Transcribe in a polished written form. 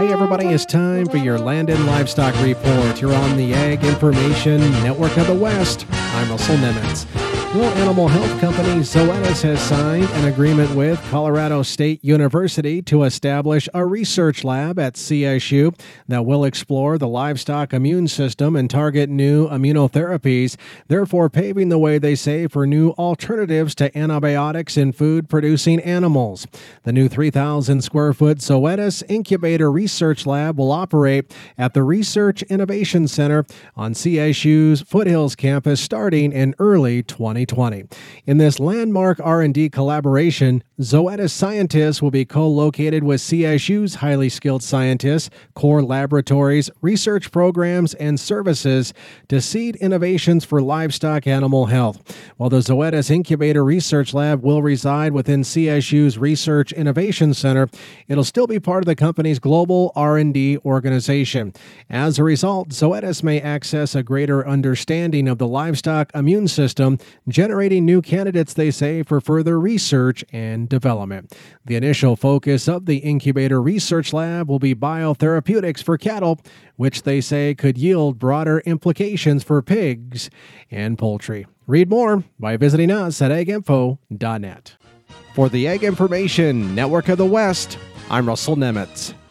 Hi, everybody. It's time for your Land and Livestock Report. You're on the Ag Information Network of the West. I'm Russell Nemitz. Well, animal health company Zoetis has signed an agreement with Colorado State University to establish a research lab at CSU that will explore the livestock immune system and target new immunotherapies, therefore paving the way, they say, for new alternatives to antibiotics in food-producing animals. The new 3,000-square-foot Zoetis Incubator Research Lab will operate at the Research Innovation Center on CSU's Foothills campus starting in early 2020. In this landmark R&D collaboration, Zoetis scientists will be co-located with CSU's highly skilled scientists, core laboratories, research programs, and services to seed innovations for livestock animal health. While the Zoetis Incubator Research Lab will reside within CSU's Research Innovation Center, it'll still be part of the company's global R&D organization. As a result, Zoetis may access a greater understanding of the livestock immune system, generating new candidates, they say, for further research and development. The initial focus of the Incubator Research Lab will be biotherapeutics for cattle, which they say could yield broader implications for pigs and poultry. Read more by visiting us at aginfo.net. For the Ag Information Network of the West, I'm Russell Nemitz.